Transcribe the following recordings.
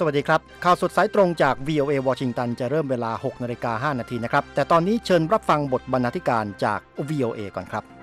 สวัสดีครับข่าวสดสายตรงจาก VOA วอชิงตันจะเริ่มเวลา 6:05 น.นะครับแต่ตอนนี้เชิญรับฟังบทบรรณาธิการจาก VOA ก่อนครับ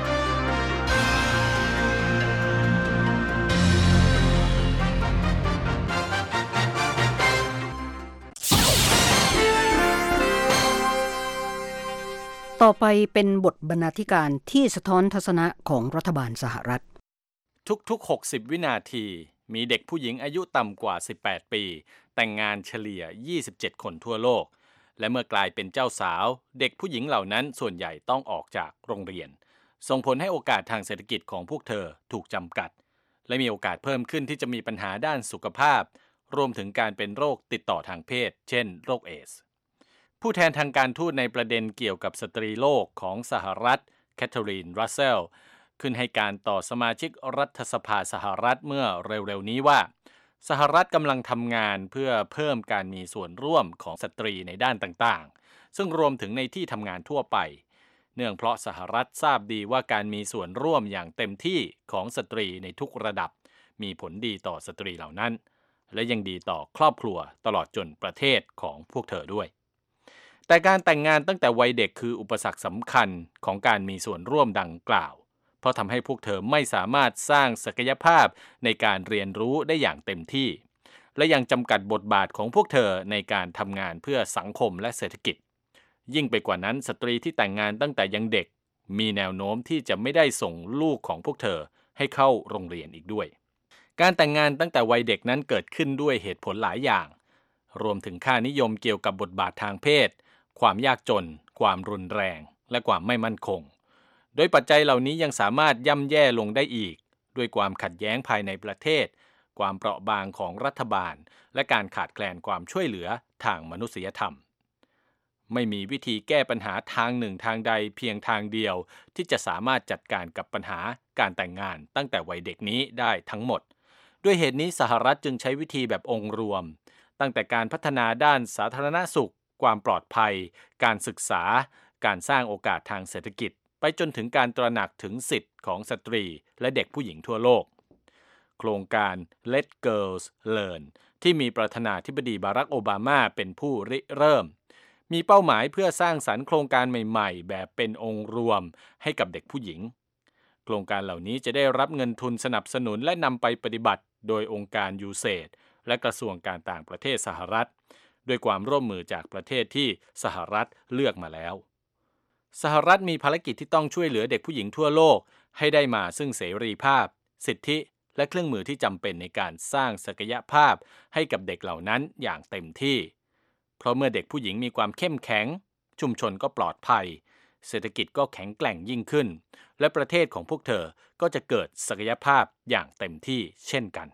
ต่อไปเป็นบทบรรณาธิการที่สะท้อนทัศนะของรัฐบาลสหรัฐทุกๆ60 วินาทีมีเด็กผู้หญิงอายุต่ำกว่า18 ปีแต่งงานเฉลี่ย27 คนทั่วโลกและเมื่อกลายเป็นเจ้าสาวเด็กผู้หญิงเหล่านั้นส่วนใหญ่ต้องออกจากโรงเรียนส่งผลให้โอกาสทางเศรษฐกิจของพวกเธอถูกจำกัดและมีโอกาสเพิ่มขึ้นที่จะมีปัญหาด้านสุขภาพรวมถึงการเป็นโรคติดต่อทางเพศเช่นโรคเอดส์ผู้แทนทางการทูตในประเด็นเกี่ยวกับสตรีโลกของสหรัฐแคทเธอรีน รัสเซลขึ้นให้การต่อสมาชิกรัฐสภาสหรัฐเมื่อเร็วๆนี้ว่าสหรัฐกำลังทำงานเพื่อเพิ่มการมีส่วนร่วมของสตรีในด้านต่างๆซึ่งรวมถึงในที่ทำงานทั่วไปเนื่องเพราะสหรัฐทราบดีว่าการมีส่วนร่วมอย่างเต็มที่ของสตรีในทุกระดับมีผลดีต่อสตรีเหล่านั้นและยังดีต่อครอบครัวตลอดจนประเทศของพวกเธอด้วยแต่การแต่งงานตั้งแต่วัยเด็กคืออุปสรรคสำคัญของการมีส่วนร่วมดังกล่าวเพราะทำให้พวกเธอไม่สามารถสร้างศักยภาพในการเรียนรู้ได้อย่างเต็มที่และยังจำกัดบทบาทของพวกเธอในการทำงานเพื่อสังคมและเศรษฐกิจยิ่งไปกว่านั้นสตรีที่แต่งงานตั้งแต่ยังเด็กมีแนวโน้มที่จะไม่ได้ส่งลูกของพวกเธอให้เข้าโรงเรียนอีกด้วยการแต่งงานตั้งแต่วัยเด็กนั้นเกิดขึ้นด้วยเหตุผลหลายอย่างรวมถึงค่านิยมเกี่ยวกับบทบาททางเพศความยากจนความรุนแรงและความไม่มั่นคงโดยปัจจัยเหล่านี้ยังสามารถย่ำแย่ลงได้อีกด้วยความขัดแย้งภายในประเทศความเปราะบางของรัฐบาลและการขาดแคลนความช่วยเหลือทางมนุษยธรรมไม่มีวิธีแก้ปัญหาทางหนึ่งทางใดเพียงทางเดียวที่จะสามารถจัดการกับปัญหาการแต่งงานตั้งแต่วัยเด็กนี้ได้ทั้งหมดด้วยเหตุนี้สหรัฐจึงใช้วิธีแบบองค์รวมตั้งแต่การพัฒนาด้านสาธารณสุขความปลอดภัยการศึกษาการสร้างโอกาสทางเศรษฐกิจไปจนถึงการตระหนักถึงสิทธิ์ของสตรีและเด็กผู้หญิงทั่วโลกโครงการ Let Girls Learn ที่มีประธานาธิบดีบารักโอบามาเป็นผู้ริเริ่มมีเป้าหมายเพื่อสร้างสรรค์โครงการใหม่ๆแบบเป็นองค์รวมให้กับเด็กผู้หญิงโครงการเหล่านี้จะได้รับเงินทุนสนับสนุนและนำไปปฏิบัติโดยองค์การ USAID และกระทรวงการต่างประเทศสหรัฐด้วยความร่วมมือจากประเทศที่สหรัฐเลือกมาแล้วสหรัฐมีภารกิจที่ต้องช่วยเหลือเด็กผู้หญิงทั่วโลกให้ได้มาซึ่งเสรีภาพสิทธิและเครื่องมือที่จำเป็นในการสร้างศักยภาพให้กับเด็กเหล่านั้นอย่างเต็มที่เพราะเมื่อเด็กผู้หญิงมีความเข้มแข็งชุมชนก็ปลอดภัยเศรษฐกิจก็แข็งแกร่งยิ่งขึ้นและประเทศของพวกเธอก็จะเกิดศักยภาพอย่างเต็มที่เช่นกัน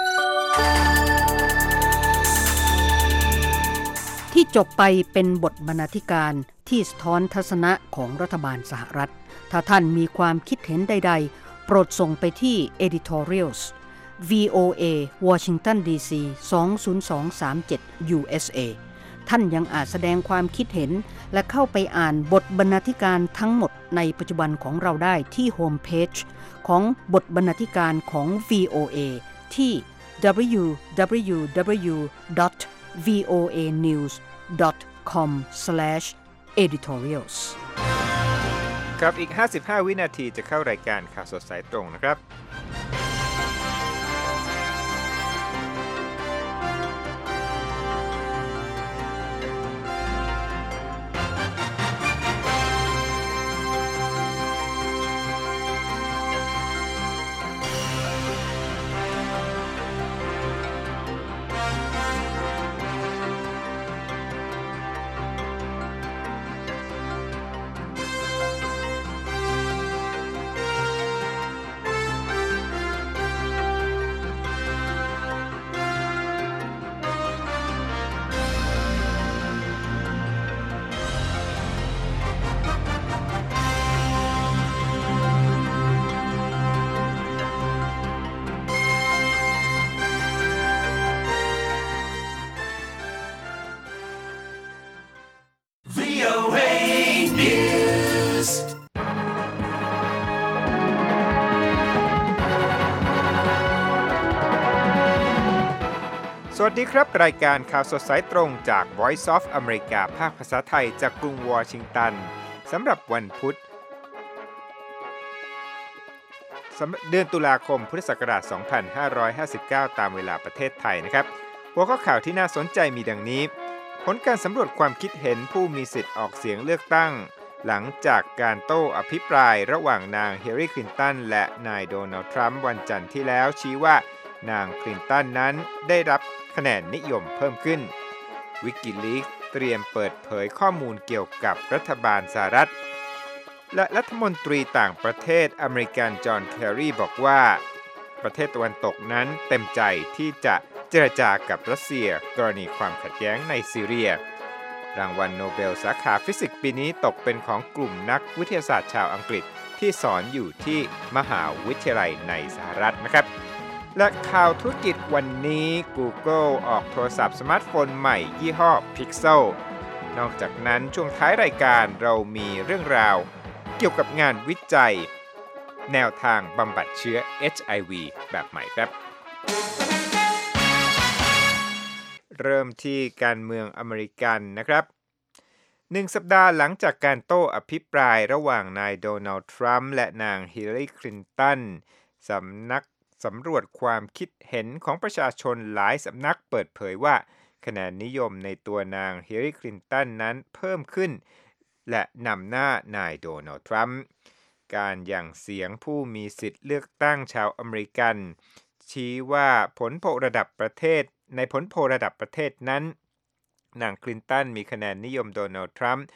ที่จบไปเป็นบทบรรณาธิการที่สะท้อนทัศนะของรัฐบาลสหรัฐถ้าท่านมีความคิดเห็นใดๆโปรดส่งไปที่ editorials VOA Washington DC 20237 USA ท่านยังอาจแสดงความคิดเห็นและเข้าไปอ่านบทบรรณาธิการทั้งหมดในปัจจุบันของเราได้ที่โฮมเพจของบทบรรณาธิการของ VOA ที่ www.voanews.com/editorials ครับอีก55 วินาทีจะเข้ารายการข่าวสดสายตรงนะครับสวัสดีครับรายการข่าวสดสายตรงจาก Voice of America ภาคภาษาไทยจากกรุงวอชิงตันสำหรับวันพุธเดือนตุลาคมพุทธศักราช 2559 ตามเวลาประเทศไทยนะครับหัวข้อข่าวที่น่าสนใจมีดังนี้ผลการสำรวจความคิดเห็นผู้มีสิทธิ์ออกเสียงเลือกตั้งหลังจากการโต้อภิปรายระหว่างนางฮิลลารีคลินตันและนายโดนัลด์ทรัมป์วันจันทร์ที่แล้วชี้ว่านางคลินตันนั้นได้รับคะแนนนิยมเพิ่มขึ้น Wikileaks เตรียมเปิดเผยข้อมูลเกี่ยวกับรัฐบาลสหรัฐและรัฐมนตรีต่างประเทศอเมริกันจอห์นแคร์รีบอกว่าประเทศตะวันตกนั้นเต็มใจที่จะเจรจากับรัสเซียกรณีความขัดแย้งในซีเรียรางวัลโนเบลสาขาฟิสิกส์ปีนี้ตกเป็นของกลุ่มนักวิทยาศาสตร์ชาวอังกฤษที่สอนอยู่ที่มหาวิทยาลัยในสหรัฐนะครับและข่าวธุรกิจวันนี้ Google ออกโทรศัพท์สมาร์ทโฟนใหม่ยี่ห้อ Pixel นอกจากนั้นช่วงท้ายรายการเรามีเรื่องราวเกี่ยวกับงานวิจัยแนวทางบำบัดเชื้อ HIV แบบใหม่ครับเริ่มที่การเมืองอเมริกันนะครับ1 สัปดาห์หลังจากการโต้อภิปรายระหว่างนายโดนัลด์ทรัมป์และนางฮิลลารีคลินตันสำนักสำรวจความคิดเห็นของประชาชนหลายสำนักเปิดเผยว่าคะแนนนิยมในตัวนางฮิลลารีคลินตันนั้นเพิ่มขึ้นและนำหน้านายโดนัลด์ทรัมป์การหยั่งเสียงผู้มีสิทธิ์เลือกตั้งชาวอเมริกันชี้ว่าผลโพลระดับประเทศนั้นนางคลินตันมีคะแนนนิยมโดนัลด์ทรัมป์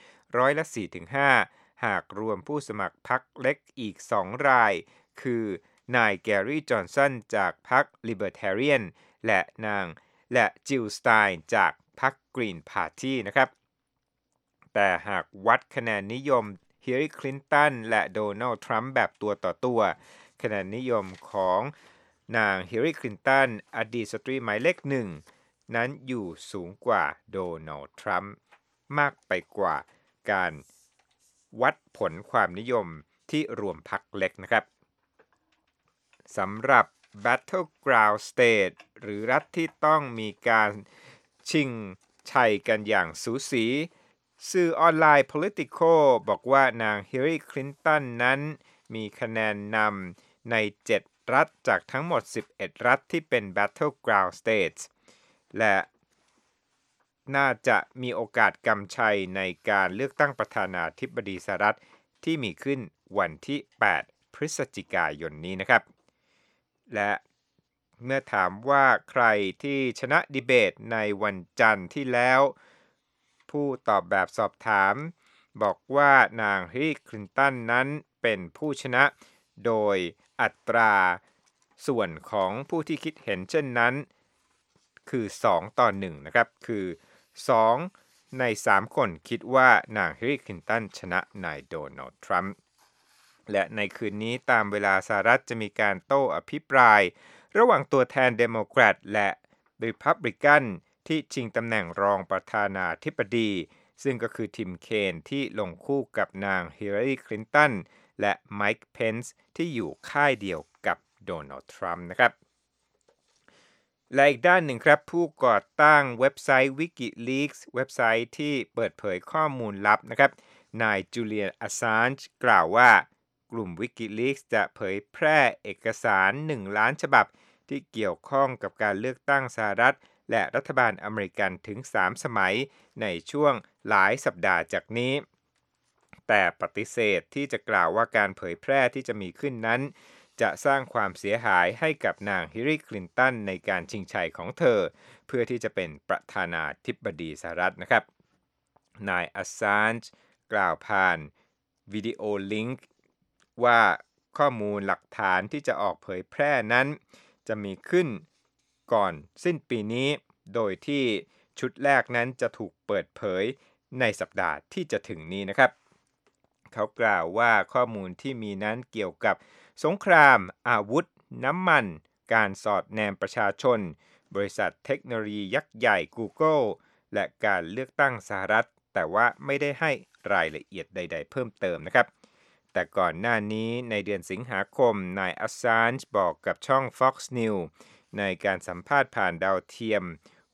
4-5 หากรวมผู้สมัครพรรคเล็กอีก2รายคือนายแกรี่จอห์นสันจากพรรค Libertarian และจิลสไตน์จากพรรค Green Party นะครับแต่หากวัดคะแนนนิยมฮิลลารีคลินตันและโดนัลด์ทรัมป์แบบตัวต่อตัวคะแนนนิยมของนางฮิลลารีคลินตันอดีตสตรีหมายเลข1นั้นอยู่สูงกว่าโดนัลด์ทรัมป์มากไปกว่าการวัดผลความนิยมที่รวมพรรคเล็กนะครับสำหรับ Battleground State หรือรัฐที่ต้องมีการชิงชัยกันอย่างสูสีสื่อออนไลน์ Politico บอกว่านางฮิลลารีคลินตันนั้นมีคะแนนนำใน7รัฐจากทั้งหมด11รัฐที่เป็น Battleground States และน่าจะมีโอกาสกำชัยในการเลือกตั้งประธานาธิบดีสหรัฐที่มีขึ้นวันที่8พฤศจิกายนนี้นะครับและเมื่อถามว่าใครที่ชนะดีเบตในวันจันทร์ที่แล้วผู้ตอบแบบสอบถามบอกว่านางฮิลลารีคลินตันนั้นเป็นผู้ชนะโดยอัตราส่วนของผู้ที่คิดเห็นเช่นนั้นคือ2-1นะครับคือ2ใน3คนคิดว่านางฮิลลารีคลินตันชนะนายโดนัลด์ทรัมป์และในคืนนี้ตามเวลาสหรัฐจะมีการโต้อภิปรายระหว่างตัวแทนเดโมแครตและริพับลิกันที่ชิงตำแหน่งรองประธานาธิบดีซึ่งก็คือทิมเคนที่ลงคู่กับนางฮิลลารีคลินตันและไมค์เพนซ์ที่อยู่ค่ายเดียวกับโดนัลด์ทรัมป์นะครับและอีกด้านหนึ่งครับผู้ก่อตั้งเว็บไซต์ Wikileaks เว็บไซต์ที่เปิดเผยข้อมูลลับนะครับนายจูเลียน อัสซานจ์กล่าวว่ากลุ่ม Wikileaks จะเผยแพร่เอกสาร1 ล้านฉบับที่เกี่ยวข้องกับการเลือกตั้งสหรัฐและรัฐบาลอเมริกันถึง3 สมัยในช่วงหลายสัปดาห์จากนี้แต่ปฏิเสธที่จะกล่าวว่าการเผยแพร่ที่จะมีขึ้นนั้นจะสร้างความเสียหายให้กับนางฮิลลารีคลินตันในการชิงชัยของเธอเพื่อที่จะเป็นประธานาธิบดีสหรัฐนะครับนายอัสซานจ์กล่าวผ่านวิดีโอลิงก์ว่าข้อมูลหลักฐานที่จะออกเผยแพร่นั้นจะมีขึ้นก่อนสิ้นปีนี้โดยที่ชุดแรกนั้นจะถูกเปิดเผยในสัปดาห์ที่จะถึงนี้นะครับเขากล่าวว่าข้อมูลที่มีนั้นเกี่ยวกับสงครามอาวุธน้ำมันการสอดแนมประชาชนบริษัทเทคโนโลยียักษ์ใหญ่ Google และการเลือกตั้งสหรัฐแต่ว่าไม่ได้ให้รายละเอียดใดๆเพิ่มเติมนะครับแต่ก่อนหน้านี้ในเดือนสิงหาคมนายอัสซานจ์บอกกับช่อง Fox News ในการสัมภาษณ์ผ่านดาวเทียม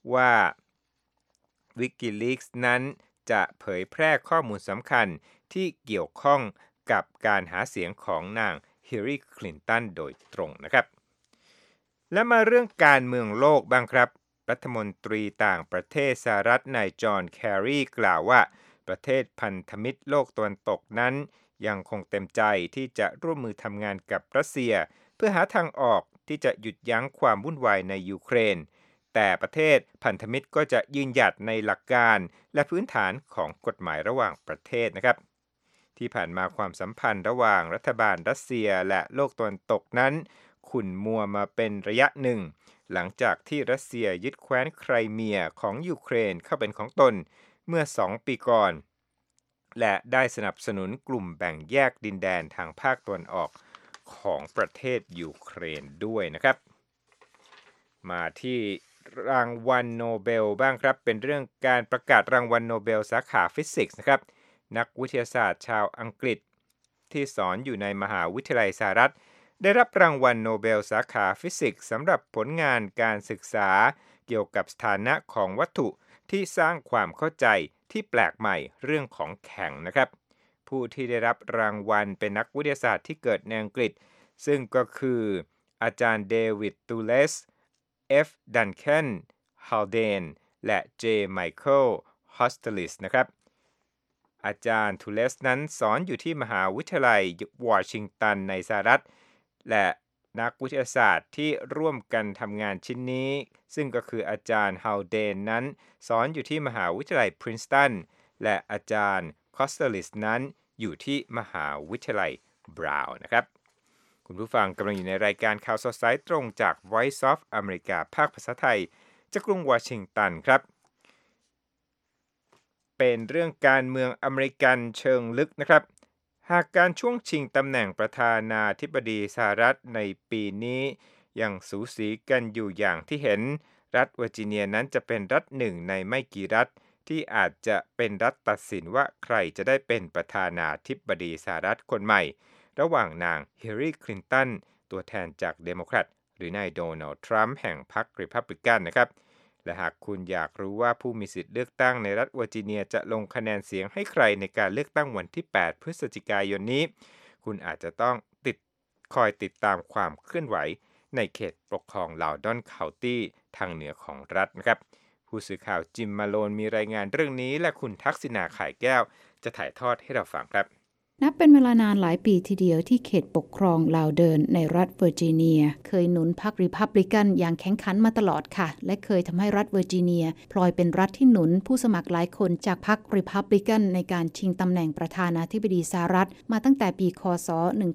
ว่า Wikileaks นั้นจะเผยแพร่ข้อมูลสำคัญที่เกี่ยวข้องกับการหาเสียงของนางฮิลลารีคลินตันโดยตรงนะครับและมาเรื่องการเมืองโลกบ้างครับรัฐมนตรีต่างประเทศสหรัฐนายจอห์นแคร์รีกล่าวว่าประเทศพันธมิตรโลกตะวันตกนั้นยังคงเต็มใจที่จะร่วมมือทำงานกับรัสเซียเพื่อหาทางออกที่จะหยุดยั้งความวุ่นวายในยูเครนแต่ประเทศพันธมิตรก็จะยืนหยัดในหลักการและพื้นฐานของกฎหมายระหว่างประเทศนะครับที่ผ่านมาความสัมพันธ์ระหว่างรัฐบาลรัสเซียและโลกตะวันตกนั้นขุ่นมัวมาเป็นระยะหนึ่งหลังจากที่รัสเซียยึดแคว้นไครเมียของยูเครนเข้าเป็นของตนเมื่อ2 ปีก่อนและได้สนับสนุนกลุ่มแบ่งแยกดินแดนทางภาคตะวันออกของประเทศยูเครนด้วยนะครับมาที่รางวัลโนเบลบ้างครับเป็นเรื่องการประกาศรางวัลโนเบลสาขาฟิสิกส์นะครับนักวิทยาศาสตร์ชาวอังกฤษที่สอนอยู่ในมหาวิทยาลัยสหรัฐได้รับรางวัลโนเบลสาขาฟิสิกส์สำหรับผลงานการศึกษาเกี่ยวกับสถานะของวัตถุที่สร้างความเข้าใจที่แปลกใหม่เรื่องของแข็งนะครับผู้ที่ได้รับรางวัลเป็นนักวิทยาศาสตร์ที่เกิดในอังกฤษซึ่งก็คืออาจารย์เดวิดตูเลสF. Duncan Haldane และ J. Michael Hostelis นะครับอาจารย์ทูเลสนั้นสอนอยู่ที่มหาวิทยาลัยวอชิงตันในสหรัฐและนักวิทยาศาสตร์ที่ร่วมกันทำงานชิ้นนี้ซึ่งก็คืออาจารย์ฮาวเดนนั้นสอนอยู่ที่มหาวิทยาลัยพรินสตันและอาจารย์คอสเตลิสนั้นอยู่ที่มหาวิทยาลัยบราวน์นะครับคุณผู้ฟังกำลังอยู่ในรายการข่าวสดสายตรงจาก Voice of America ภาคภาษาไทยจากกรุงวอชิงตันครับเป็นเรื่องการเมืองอเมริกันเชิงลึกนะครับหากการช่วงชิงตำแหน่งประธานาธิบดีสหรัฐในปีนี้ยังสูสีกันอยู่อย่างที่เห็นรัฐเวอร์จิเนียนั้นจะเป็นรัฐหนึ่งในไม่กี่รัฐที่อาจจะเป็นรัฐตัดสินว่าใครจะได้เป็นประธานาธิบดีสหรัฐคนใหม่ระหว่างนางฮิลลารีคลินตันตัวแทนจากเดโมแครตหรือนายโดนัลด์ทรัมป์แห่งพรรครีพับลิกันนะครับและหากคุณอยากรู้ว่าผู้มีสิทธิ์เลือกตั้งในรัฐเวอร์จิเนียจะลงคะแนนเสียงให้ใครในการเลือกตั้งวันที่8พฤศจิกายนนี้คุณอาจจะต้องคอยติดตามความเคลื่อนไหวในเขตปกครองลาวดอนเคานตี้ทางเหนือของรัฐนะครับผู้สื่อข่าวจิมมาโลนมีรายงานเรื่องนี้และคุณทักษิณาข่ายแก้วจะถ่ายทอดให้เราฟังครับนับเป็นเวลานานหลายปีทีเดียวที่เขตปกครองลาวเดินในรัฐเวอร์จิเนียเคยหนุนพรรครีพับลิกันอย่างแข็งขันมาตลอดค่ะและเคยทำให้รัฐเวอร์จิเนียพลอยเป็นรัฐที่หนุนผู้สมัครหลายคนจากพรรครีพับลิกันในการชิงตำแหน่งประธานาธิบดีสหรัฐมาตั้งแต่ปีคศ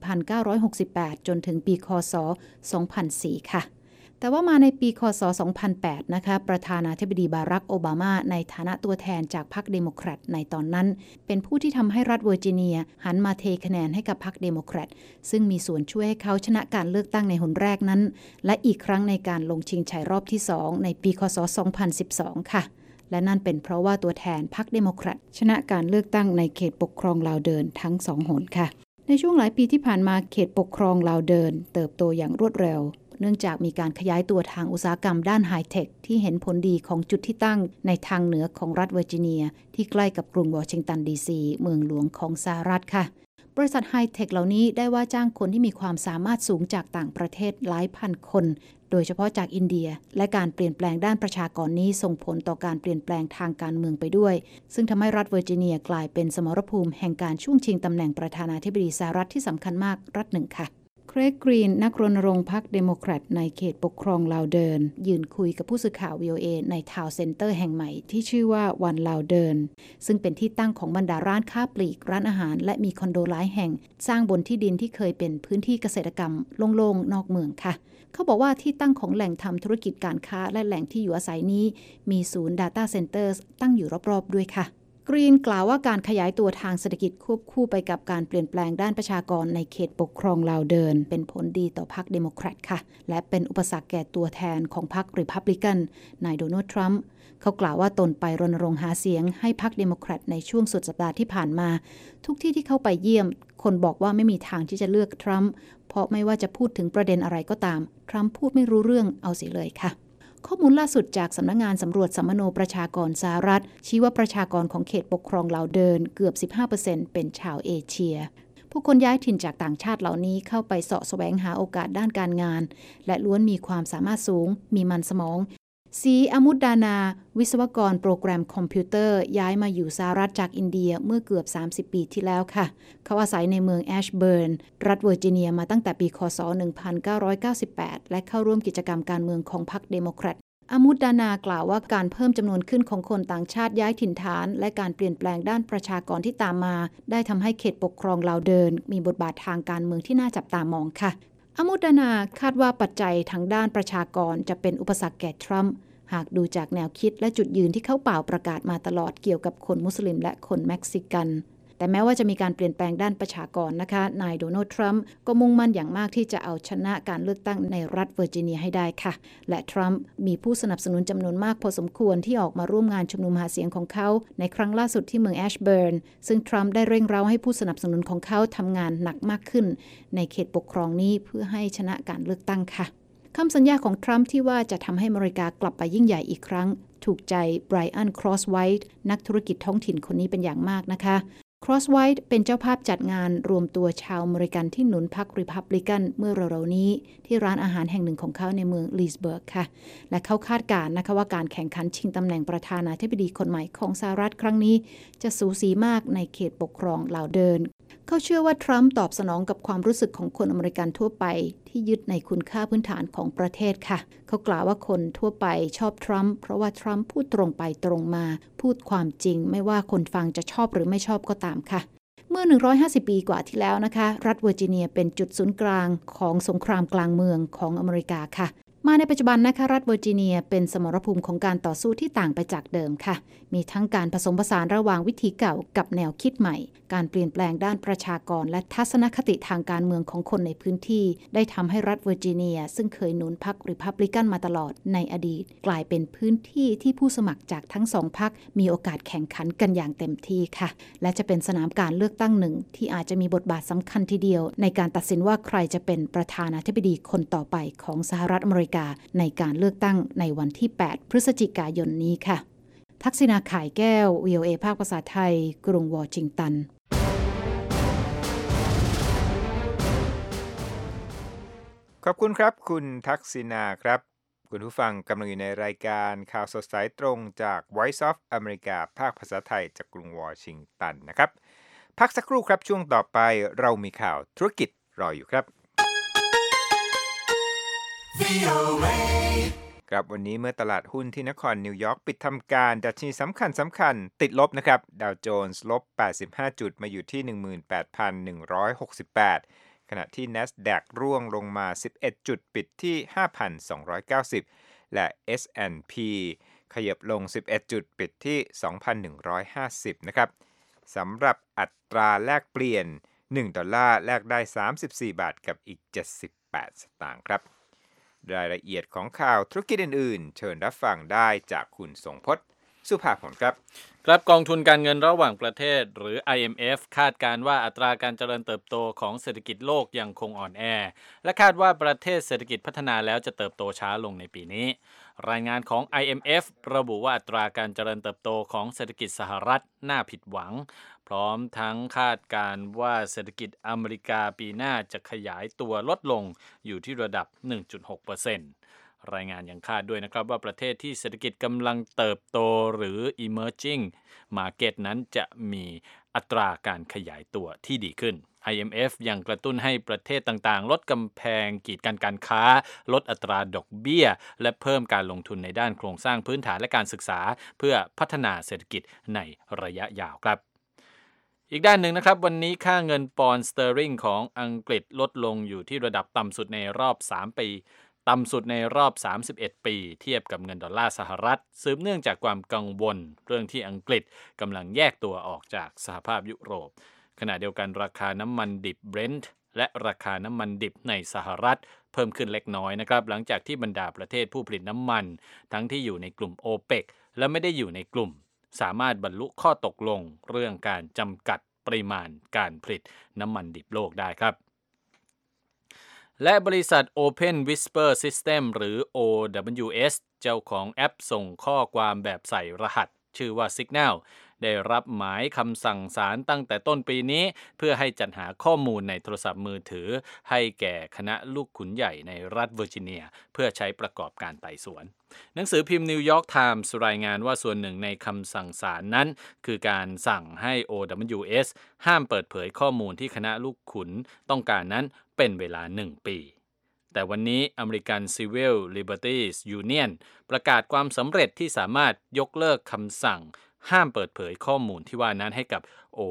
1968จนถึงปีคศ2004ค่ะแต่ว่ามาในปีคศ2008นะคะประธานาธิบดีบารักโอบามาในฐานะตัวแทนจากพรรคเดโมแครตในตอนนั้นเป็นผู้ที่ทำให้รัฐเวอร์จิเนียหันมาเทคะแนนให้กับพรรคเดโมแครตซึ่งมีส่วนช่วยให้เขาชนะการเลือกตั้งในหนแรกนั้นและอีกครั้งในการลงชิงชัยรอบที่2ในปีคศ2012ค่ะและนั่นเป็นเพราะว่าตัวแทนพรรคเดโมแครตชนะการเลือกตั้งในเขตปกครองลาวเดินทั้ง2หนค่ะในช่วงหลายปีที่ผ่านมาเขตปกครองลาวเดินเติบโตอย่างรวดเร็วเนื่องจากมีการขยายตัวทางอุตสาหกรรมด้านไฮเทคที่เห็นผลดีของจุดที่ตั้งในทางเหนือของรัฐเวอร์จิเนียที่ใกล้กับกรุงวอชิงตันดีซีเมืองหลวงของสหรัฐค่ะบริษัทไฮเทคเหล่านี้ได้ว่าจ้างคนที่มีความสามารถสูงจากต่างประเทศหลายพันคนโดยเฉพาะจากอินเดียและการเปลี่ยนแปลงด้านประชากรนี้ส่งผลต่อการเปลี่ยนแปลงทางการเมืองไปด้วยซึ่งทำให้รัฐเวอร์จิเนียกลายเป็นสมรภูมิแห่งการช่วงชิงตำแหน่งประธานาธิบดีสหรัฐที่สำคัญมากรัฐหนึ่งค่ะเครก กรีนนักรณรงค์พรรคเดโมแครตในเขตปกครองลาวเดินยืนคุยกับผู้สื่อข่าว VOA ในทาวน์เซ็นเตอร์แห่งใหม่ที่ชื่อว่าวันลาวเดินซึ่งเป็นที่ตั้งของบรรดาร้านค้าปลีกร้านอาหารและมีคอนโดหลายแห่งสร้างบนที่ดินที่เคยเป็นพื้นที่เกษตรกรรมโล่งๆนอกเมืองค่ะเขาบอกว่าที่ตั้งของแหล่งทำธุรกิจการค้าและแหล่งที่อยู่อาศัยนี้มีศูนย์ Data Centers ตั้งอยู่รอบๆด้วยค่ะกรีนกล่าวว่าการขยายตัวทางเศรษฐกิจควบคู่ไปกับการเปลี่ยนแปลงด้านประชากรในเขตปกครองลาวเดินเป็นผลดีต่อพรรคเดโมแครตค่ะและเป็นอุปสรรคแก่ตัวแทนของพรรครีพับลิกันนายโดนัลด์ทรัมป์เขากล่าวว่าตนไปรณรงค์หาเสียงให้พรรคเดโมแครตในช่วงสุดสัปดาห์ที่ผ่านมาทุกที่ที่เข้าไปเยี่ยมคนบอกว่าไม่มีทางที่จะเลือกทรัมป์เพราะไม่ว่าจะพูดถึงประเด็นอะไรก็ตามทรัมป์พูดไม่รู้เรื่องเอาเสียเลยค่ะข้อมูลล่าสุดจากสำนักงานสำรวจสัมมโนประชากรสหรัฐชี้ว่าประชากรของเขตปกครองลาวเดินเกือบ 15% เป็นชาวเอเชียผู้คนย้ายถิ่นจากต่างชาติเหล่านี้เข้าไปเสาะแสวงหาโอกาสด้านการงานและล้วนมีความสามารถสูงมีมันสมองซีอามุดดานาวิศวกรโปรแกรมคอมพิวเตอร์ย้ายมาอยู่สหรัฐจากอินเดียเมื่อเกือบ30ปีที่แล้วค่ะเขาอาศัยในเมืองแอชเบิร์นรัฐเวอร์จิเนียมาตั้งแต่ปีคศ1998และเข้าร่วมกิจกรรมการเมืองของพรรคเดโมแครตอามุดดานากล่าวว่าการเพิ่มจำนวนขึ้นของคนต่างชาติย้ายถิ่นฐานและการเปลี่ยนแปลงด้านประชากรที่ตามมาได้ทำให้เขตปกครองลาวเดินมีบทบาททางการเมืองที่น่าจับตามองค่ะอามุดดานาคาดว่าปัจจัยทางด้านประชากรจะเป็นอุปสรรคแก่ทรัมป์หากดูจากแนวคิดและจุดยืนที่เขาเป่าประกาศมาตลอดเกี่ยวกับคนมุสลิมและคนเม็กซิกันแต่แม้ว่าจะมีการเปลี่ยนแปลงด้านประชากรนะคะนายโดนัลด์ทรัมป์ก็มุ่งมั่นอย่างมากที่จะเอาชนะการเลือกตั้งในรัฐเวอร์จิเนียให้ได้ค่ะและทรัมป์มีผู้สนับสนุนจำนวนมากพอสมควรที่ออกมาร่วมงานชุมนุมหาเสียงของเขาในครั้งล่าสุดที่เมืองแอชเบิร์นซึ่งทรัมป์ได้เร่งเร้าให้ผู้สนับสนุนของเขาทำงานหนักมากขึ้นในเขตปกครองนี้เพื่อให้ชนะการเลือกตั้งค่ะคำสัญญาของทรัมป์ที่ว่าจะทำให้อเมริกากลับไปยิ่งใหญ่อีกครั้งถูกใจไบรอัน ครอสไวท์นักธุรกิจท้องถิ่นคนนี้เป็นอย่างมากนะคะครอสไวท์เป็นเจ้าภาพจัดงานรวมตัวชาวอเมริกันที่หนุนพรรครีพับลิกันเมื่อเร็วๆนี้ที่ร้านอาหารแห่งหนึ่งของเขาในเมืองลีสเบิร์กค่ะและเขาคาดการณ์นะคะว่าการแข่งขันชิงตำแหน่งประธานาธิบดีคนใหม่ของสหรัฐครั้งนี้จะสูสีมากในเขตปกครองลาวเดินเขาเชื่อว่าทรัมป์ตอบสนองกับความรู้สึกของคนอเมริกันทั่วไปที่ยึดในคุณค่าพื้นฐานของประเทศค่ะเขากล่าวว่าคนทั่วไปชอบทรัมป์เพราะว่าทรัมป์พูดตรงไปตรงมาพูดความจริงไม่ว่าคนฟังจะชอบหรือไม่ชอบก็ตามค่ะเมื่อ150ปีกว่าที่แล้วนะคะรัฐเวอร์จิเนียเป็นจุดศูนย์กลางของสงครามกลางเมืองของอเมริกาค่ะมาในปัจจุบันนะคะรัฐเวอร์จิเนียเป็นสมรภูมิของการต่อสู้ที่ต่างไปจากเดิมค่ะมีทั้งการผสมผสานระหว่างวิธีเก่ากับแนวคิดใหม่การเปลี่ยนแปลงด้านประชากรและทัศนคติทางการเมืองของคนในพื้นที่ได้ทำให้รัฐเวอร์จิเนียซึ่งเคยหนุนพรรครีพับลิกันมาตลอดในอดีตกลายเป็นพื้นที่ที่ผู้สมัครจากทั้งสองพรรคมีโอกาสแข่งขันกันอย่างเต็มที่ค่ะและจะเป็นสนามการเลือกตั้งหนึ่งที่อาจจะมีบทบาทสำคัญทีเดียวในการตัดสินว่าใครจะเป็นประธานาธิบดีคนต่อไปของสหรัฐอเมริกาในการเลือกตั้งในวันที่8พฤศจิกายนนี้ค่ะทักษิณาข่ายแก้ว VOA ภาคภาษาไทยกรุงวอชิงตันขอบคุณครับคุณทักษิณาครับคุณผู้ฟังกำลังอยู่ในรายการข่าวสดสายตรงจาก Voice of America ภาคภาษาไทยจากกรุงวอชิงตันนะครับพักสักครู่ครับช่วงต่อไปเรามีข่าวธุรกิจรออยู่ครับครับวันนี้เมื่อตลาดหุ้นที่นครนิวยอร์กปิดทำการดัชนีสำคัญติดลบนะครับดาวโจนส์ลบ85จุดมาอยู่ที่ 18,168 ขณะที่ NASDAQ ร่วงลงมา11จุดปิดที่ 5,290 และ S&P ขยับลง11จุดปิดที่ 2,150 นะครับสำหรับอัตราแลกเปลี่ยน1ดอลลาร์แลกได้34บาทกับอีก78สตางค์ครับรายละเอียดของข่าวธุรกิจอื่นๆเชิญรับฟังได้จากคุณทรงพจน์สุภาพลครับครับกองทุนการเงินระหว่างประเทศหรือ IMF คาดการณ์ว่าอัตราการเจริญเติบโตของเศรษฐกิจโลกยังคงอ่อนแอและคาดว่าประเทศเศรษฐกิจพัฒนาแล้วจะเติบโตช้าลงในปีนี้รายงานของ IMF ระบุว่าอัตราการเจริญเติบโตของเศรษฐกิจสหรัฐน่าผิดหวังพร้อมทั้งคาดการณ์ว่าเศรษฐกิจอเมริกาปีหน้าจะขยายตัวลดลงอยู่ที่ระดับ 1.6%รายงานยังคาดด้วยนะครับว่าประเทศที่เศรษฐกิจกำลังเติบโตหรือ emerging market นั้นจะมีอัตราการขยายตัวที่ดีขึ้น IMF ยังกระตุ้นให้ประเทศต่างๆลดกำแพงกีดกันการค้าลดอัตราดอกเบี้ยและเพิ่มการลงทุนในด้านโครงสร้างพื้นฐานและการศึกษาเพื่อพัฒนาเศรษฐกิจในระยะยาวครับอีกด้านหนึ่งนะครับวันนี้ค่าเงินปอนด์สเตอร์ลิงของอังกฤษลดลงอยู่ที่ระดับต่ำสุดในรอบ3ปีต่ำสุดในรอบ31ปีเทียบกับเงินดอลลาร์สหรัฐสืบเนื่องจากความกังวลเรื่องที่อังกฤษกำลังแยกตัวออกจากสหภาพยุโรปขณะเดียวกันราคาน้ำมันดิบ Brent และราคาน้ำมันดิบในสหรัฐเพิ่มขึ้นเล็กน้อยนะครับหลังจากที่บรรดาประเทศผู้ผลิตน้ำมันทั้งที่อยู่ในกลุ่ม OPEC และไม่ได้อยู่ในกลุ่มสามารถบรรลุข้อตกลงเรื่องการจำกัดปริมาณการผลิตน้ำมันดิบโลกได้ครับและบริษัท Open Whisper System หรือ OWS เจ้าของแอปส่งข้อความแบบใส่รหัสชื่อว่า Signal ได้รับหมายคำสั่งศาลตั้งแต่ต้นปีนี้เพื่อให้จัดหาข้อมูลในโทรศัพท์มือถือให้แก่คณะลูกขุนใหญ่ในรัฐเวอร์จิเนียเพื่อใช้ประกอบการไต่สวนหนังสือพิมพ์นิวยอร์กไทม์รายงานว่าส่วนหนึ่งในคำสั่งศาลนั้นคือการสั่งให้ OWS ห้ามเปิดเผยข้อมูลที่คณะลูกขุนต้องการนั้นเป็นเวลา1 ปีแต่วันนี้ American Civil Liberties Union ประกาศความสำเร็จที่สามารถยกเลิกคำสั่งห้ามเปิดเผยข้อมูลที่ว่านั้นให้กับ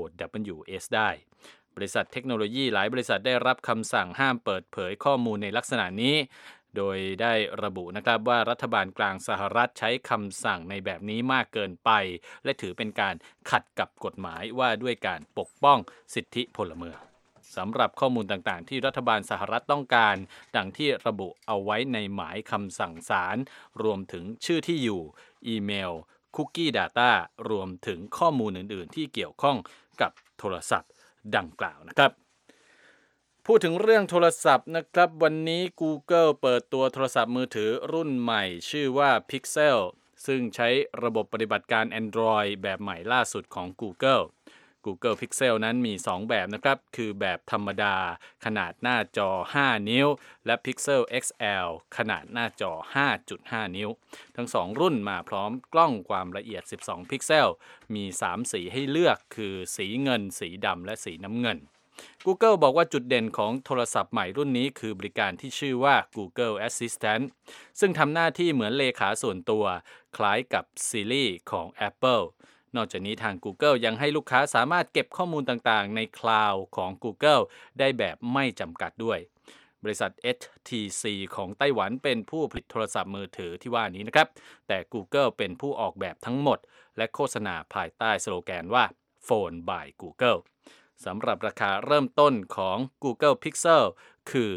OWS ได้บริษัทเทคโนโลยีหลายบริษัทได้รับคำสั่งห้ามเปิดเผยข้อมูลในลักษณะนี้โดยได้ระบุนะครับว่ารัฐบาลกลางสหรัฐใช้คำสั่งในแบบนี้มากเกินไปและถือเป็นการขัดกับกฎหมายว่าด้วยการปกป้องสิทธิพลเมืองสำหรับข้อมูลต่างๆที่รัฐบาลสหรัฐต้องการดังที่ระบุเอาไว้ในหมายคำสั่งศาลรวมถึงชื่อที่อยู่อีเมลคุกกี้ Data รวมถึงข้อมูลอื่นๆที่เกี่ยวข้องกับโทรศัพท์ดังกล่าวนะครับพูดถึงเรื่องโทรศัพท์นะครับวันนี้ Google เปิดตัวโทรศัพท์มือถือรุ่นใหม่ชื่อว่า Pixel ซึ่งใช้ระบบปฏิบัติการ Android แบบใหม่ล่าสุดของ Google Pixel นั้นมี2แบบนะครับคือแบบธรรมดาขนาดหน้าจอ5นิ้วและ Pixel XL ขนาดหน้าจอ 5.5 นิ้วทั้ง2รุ่นมาพร้อมกล้องความละเอียด12พิกเซลมี3สีให้เลือกคือสีเงินสีดำและสีน้ำเงินGoogle บอกว่าจุดเด่นของโทรศัพท์ใหม่รุ่นนี้คือบริการที่ชื่อว่า Google Assistant ซึ่งทำหน้าที่เหมือนเลขาส่วนตัวคล้ายกับ Siri ของ Apple นอกจากนี้ทาง Google ยังให้ลูกค้าสามารถเก็บข้อมูลต่างๆในคลาวด์ของ Google ได้แบบไม่จำกัดด้วยบริษัท HTC ของไต้หวันเป็นผู้ผลิตโทรศัพท์มือถือที่ว่านี้นะครับแต่ Google เป็นผู้ออกแบบทั้งหมดและโฆษณาภายใต้สโลแกนว่า Phone by Googleสำหรับราคาเริ่มต้นของ Google Pixel คือ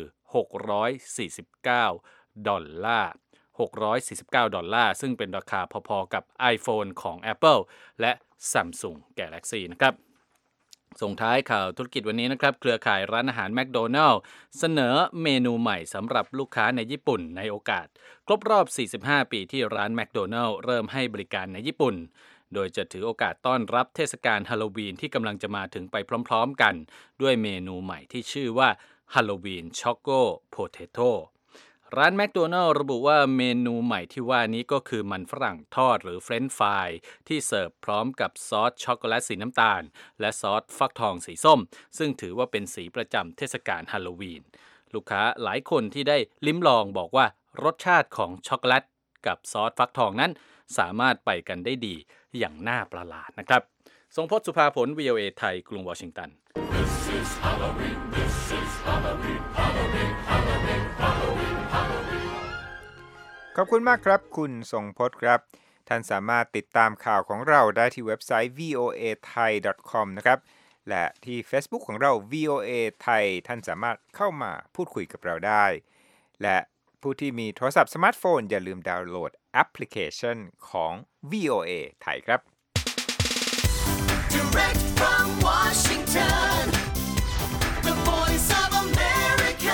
$649ซึ่งเป็นราคาพอๆกับ iPhone ของ Apple และ Samsung Galaxy นะครับส่งท้ายข่าวธุรกิจวันนี้นะครับเครือข่ายร้านอาหารแมคโดนัลด์เสนอเมนูใหม่สำหรับลูกค้าในญี่ปุ่นในโอกาสครบรอบ45 ปีที่ร้านแมคโดนัลด์เริ่มให้บริการในญี่ปุ่นโดยจะถือโอกาสต้อนรับเทศกาลฮาโลวีนที่กำลังจะมาถึงไปพร้อมๆกันด้วยเมนูใหม่ที่ชื่อว่าฮาโลวีนช็อกโกโพเทโต้ร้านแมคโดนัลด์ระบุว่าเมนูใหม่ที่ว่านี้ก็คือมันฝรั่งทอดหรือเฟรนช์ฟรายที่เสิร์ฟพร้อมกับซอสช็อกโกแลตสีน้ำตาลและซอสฟักทองสีส้มซึ่งถือว่าเป็นสีประจำเทศกาลฮาโลวีนลูกค้าหลายคนที่ได้ลิ้มลองบอกว่ารสชาติของช็อกโกแลตกับซอสฟักทองนั้นสามารถไปกันได้ดีอย่างน่าประหลาดนะครับทรงพจน์สุภาผล VOA ไทยกรุงวอชิงตัน This is Halloween This is Halloween Halloween Halloween Halloween Halloween ขอบคุณมากครับคุณทรงพจน์ครับท่านสามารถติดตามข่าวของเราได้ที่เว็บไซต์ voathai.com นะครับและที่ Facebook ของเรา VOA ไทยท่านสามารถเข้ามาพูดคุยกับเราได้และผู้ที่มีโทรศัพท์สมาร์ทโฟนอย่าลืมดาวน์โหลดแอปพลิเคชันของ VOA ไทยครับ Direct from Washington, the voice of America,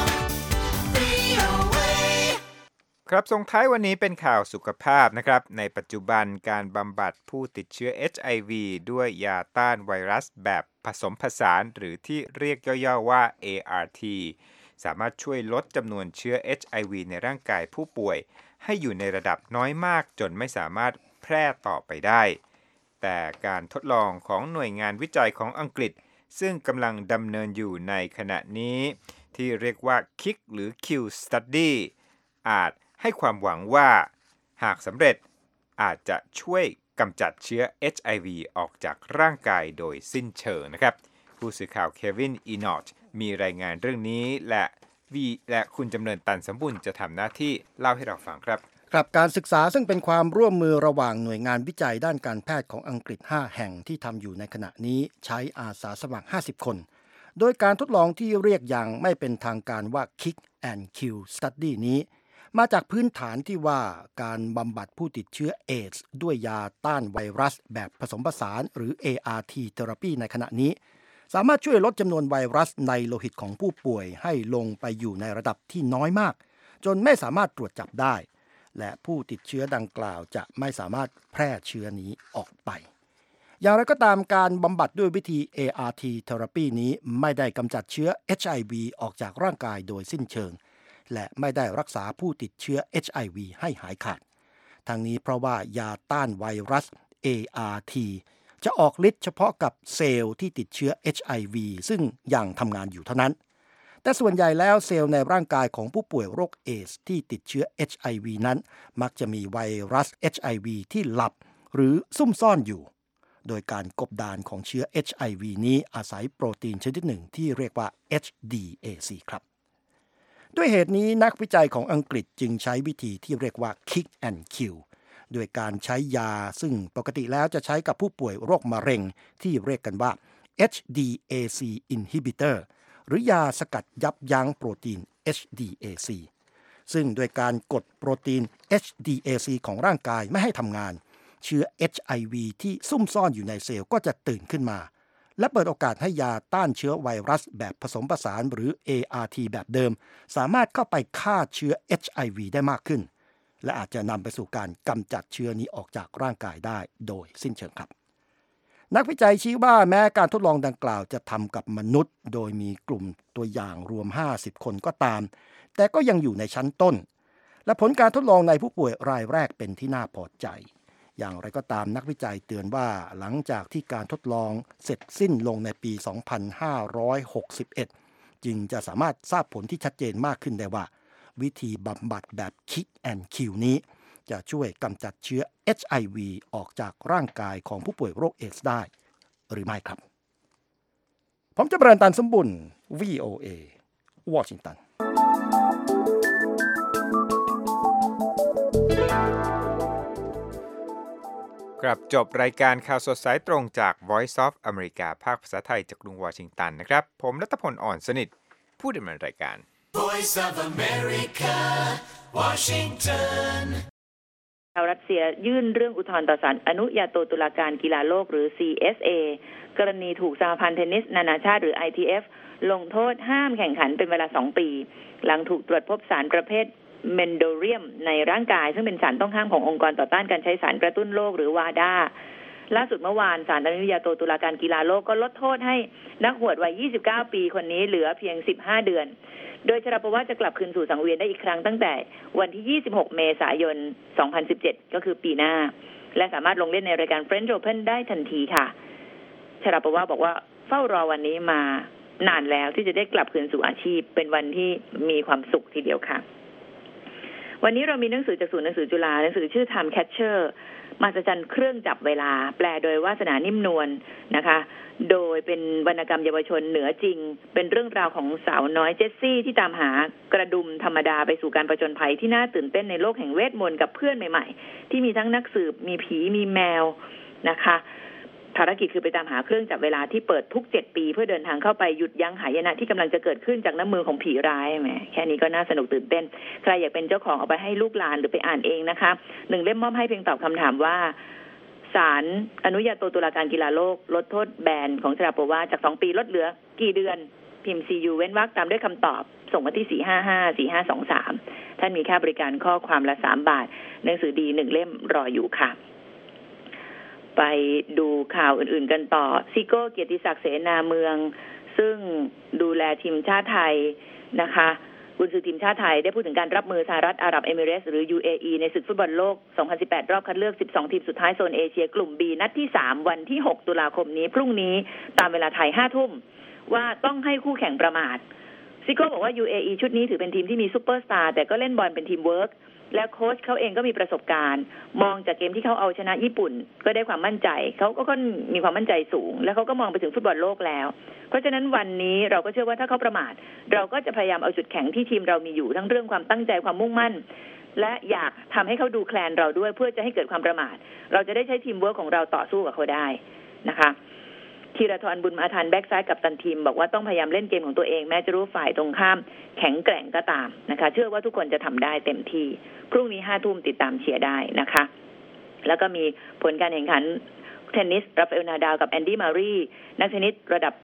VOA ครับส่งท้ายวันนี้เป็นข่าวสุขภาพนะครับในปัจจุบันการบำบัดผู้ติดเชื้อ HIV ด้วยยาต้านไวรัสแบบผสมผสานหรือที่เรียกย่อๆว่า ARTสามารถช่วยลดจำนวนเชื้อ HIV ในร่างกายผู้ป่วยให้อยู่ในระดับน้อยมากจนไม่สามารถแพร่ต่อไปได้แต่การทดลองของหน่วยงานวิจัยของอังกฤษซึ่งกำลังดำเนินอยู่ในขณะนี้ที่เรียกว่า KICK หรือ Q Study อาจให้ความหวังว่าหากสำเร็จอาจจะช่วยกำจัดเชื้อ HIV ออกจากร่างกายโดยสิ้นเชิงนะครับผู้สื่อข่าวเควินอีนอตมีรายงานเรื่องนี้และคุณจำเนินตันสมบุญจะทำหน้าที่เล่าให้เราฟังครับครับการศึกษาซึ่งเป็นความร่วมมือระหว่างหน่วยงานวิจัยด้านการแพทย์ของอังกฤษ5แห่งที่ทำอยู่ในขณะนี้ใช้อาสาสมัคร50คนโดยการทดลองที่เรียกอย่างไม่เป็นทางการว่า KICK and Q Study นี้มาจากพื้นฐานที่ว่าการบำบัดผู้ติดเชื้อเอดส์ด้วยยาต้านไวรัสแบบผสมผสานหรือ ART Therapy ในขณะนี้สามารถช่วยลดจำนวนไวรัสในโลหิตของผู้ป่วยให้ลงไปอยู่ในระดับที่น้อยมากจนไม่สามารถตรวจจับได้และผู้ติดเชื้อดังกล่าวจะไม่สามารถแพร่เชื้อนี้ออกไปอย่างไรก็ตามการบำบัดด้วยวิธี ART Therapy นี้ไม่ได้กำจัดเชื้อ HIV ออกจากร่างกายโดยสิ้นเชิงและไม่ได้รักษาผู้ติดเชื้อ HIV ให้หายขาดทั้งนี้เพราะว่ายาต้านไวรัส ART จะออกฤทธิ์เฉพาะกับเซลล์ที่ติดเชื้อ HIV ซึ่งยังทำงานอยู่เท่านั้นแต่ส่วนใหญ่แล้วเซลล์ในร่างกายของผู้ป่วยโรคเอดส์ที่ติดเชื้อ HIV นั้นมักจะมีไวรัส HIV ที่หลับหรือซุ่มซ่อนอยู่โดยการกบดานของเชื้อ HIV นี้อาศัยโปรตีนชนิดหนึ่งที่เรียกว่า HDAC ครับด้วยเหตุนี้นักวิจัยของอังกฤษจึงใช้วิธีที่เรียกว่า Kick and Kill โดยการใช้ยาซึ่งปกติแล้วจะใช้กับผู้ป่วยโรคมะเร็งที่เรียกกันว่า HDAC inhibitor หรือยาสกัดยับยั้งโปรตีน HDAC ซึ่งโดยการกดโปรตีน HDAC ของร่างกายไม่ให้ทำงานเชื้อ HIV ที่ซุ่มซ่อนอยู่ในเซลล์ก็จะตื่นขึ้นมาและเปิดโอกาสให้ยาต้านเชื้อไวรัสแบบผสมผสานหรือ ART แบบเดิมสามารถเข้าไปฆ่าเชื้อ HIV ได้มากขึ้นและอาจจะนำไปสู่การกำจัดเชื้อนี้ออกจากร่างกายได้โดยสิ้นเชิงครับนักวิจัยชี้ว่าแม้การทดลองดังกล่าวจะทำกับมนุษย์โดยมีกลุ่มตัวอย่างรวม50คนก็ตามแต่ก็ยังอยู่ในชั้นต้นและผลการทดลองในผู้ป่วยรายแรกเป็นที่น่าพอใจอย่างไรก็ตามนักวิจัยเตือนว่าหลังจากที่การทดลองเสร็จสิ้นลงในปี 2561 จึงจะสามารถทราบผลที่ชัดเจนมากขึ้นได้ว่าวิธีบำบัดแบบ Kick and Kill นี้จะช่วยกำจัดเชื้อ HIV ออกจากร่างกายของผู้ป่วยโรคเอดส์ได้หรือไม่ครับผมจะเบรนตันสมบุญ VOA วอชิงตันครับจบรายการข่าวสดสายตรงจาก Voice of America ภาคภาษาไทยจากกรุงวอชิงตันนะครับผมรัตพล อ่อนสนิทผู้ดำเนินรายการ Voice of America, Washington. ชาวรัสเซียยื่นเรื่องอุทธรณ์ต่อศาลอนุญาโตตุลาการกีฬาโลกหรือ CSA กรณีถูกสหพันธ์เทนนิสนานาชาติหรือ ITF ลงโทษห้ามแข่งขันเป็นเวลา2 ปีหลังถูกตรวจพบสารประเภทเมนโดเรียมในร่างกายซึ่งเป็นสารต้องห้ามขององค์กรต่อต้านการใช้สารกระตุ้นโรคหรือวาดาล่าสุดเมื่อวานศาลอนุญาโตตุลาการกีฬาโลกก็ลดโทษให้นักหวดวัย29 ปีคนนี้เหลือเพียง15 เดือนโดยชราปวาจะกลับคืนสู่สังเวียนได้อีกครั้งตั้งแต่วันที่26 เมษายน 2017 ก็คือปีหน้าและสามารถลงเล่นในรายการ French Open ได้ทันทีค่ะชราปวาบอกว่าเฝ้ารอวันนี้มานานแล้วที่จะได้กลับคืนสู่อาชีพเป็นวันที่มีความสุขทีเดียวค่ะวันนี้เรามีหนังสือจากศูนย์หนังสือจุฬาหนังสือชื่อ Time Catcher มหัศจรรย์เครื่องจับเวลาแปลโดยวาสนานิ่มนวลนะคะโดยเป็นวรรณกรรมเยาวชนเหนือจริงเป็นเรื่องราวของสาวน้อยเจสซี่ที่ตามหากระดุมธรรมดาไปสู่การผจญภัยที่น่าตื่นเต้นในโลกแห่งเวทมนต์กับเพื่อนใหม่ๆที่มีทั้งนักสืบมีผีมีแมวนะคะภารกิจคือไปตามหาเครื่องจับเวลาที่เปิดทุก7 ปีเพื่อเดินทางเข้าไปหยุดยั้งหายนะที่กำลังจะเกิดขึ้นจากน้ำมือของผีร้ายแหมแค่นี้ก็น่าสนุกตื่นเต้นใครอยากเป็นเจ้าของเอาไปให้ลูกหลานหรือไปอ่านเองนะคะ1 เล่มมอบให้เพียงตอบคำถามว่าศาลอนุญาโตตุลาการกีฬาโลกลดโทษแบนของชราปวาจาก2 ปีลดเหลือกี่เดือนพิมพ์ CU เว้นวรรคตามด้วยคำตอบส่งมาที่4554523ท่านมีค่าบริการข้อความละ3 บาทหนังสือดี1 เล่มรออยู่ค่ะไปดูข่าวอื่นๆกันต่อซิโก้เกียรติศักดิ์เสนาเมืองซึ่งดูแลทีมชาติไทยนะคะกุนซือทีมชาติไทยได้พูดถึงการรับมือสหรัฐอาหรับเอมิเรตส์หรือ UAE ในศึกฟุตบอลโลก 2018 รอบคัดเลือก12 ทีมสุดท้ายโซนเอเชียกลุ่ม B นัดที่3วันที่6 ตุลาคมนี้พรุ่งนี้ตามเวลาไทย 5 ทุ่มว่าต้องให้คู่แข่งประมาทซิโก้บอกว่า UAE ชุดนี้ถือเป็นทีมที่มีซุปเปอร์สตาร์แต่ก็เล่นบอลเป็นทีมเวิร์คและโค้ชเขาเองก็มีประสบการณ์มองจากเกมที่เขาเอาชนะญี่ปุ่นก็ได้ความมั่นใจเขาก็มีความมั่นใจสูงและเขาก็มองไปถึงฟุตบอลโลกแล้วเพราะฉะนั้นวันนี้เราก็เชื่อว่าถ้าเขาประมาทเราก็จะพยายามเอาจุดแข็งที่ทีมเรามีอยู่ทั้งเรื่องความตั้งใจความมุ่งมั่นและอยากทำให้เขาดูแคลนเราด้วยเพื่อจะให้เกิดความประมาทเราจะได้ใช้ทีมเวิร์คของเราต่อสู้กับเขาได้นะคะธีรทรบุญมาทันแบ็กซ้ายกับตันทีมบอกว่าต้องพยายามเล่นเกมของตัวเองแม้จะรู้ฝ่ายตรงข้ามแข็งแกร่งก็ตามนะคะเชื่อว่าทุกคนจะทำได้เต็มที่พรุ่งนี้ 5 ทุ่มติดตามเชียร์ได้นะคะแล้วก็มีผลการแข่งขันเทนนิสราฟาเอลนาดาลกับแอนดี้มารีนักเทนนิสระดับ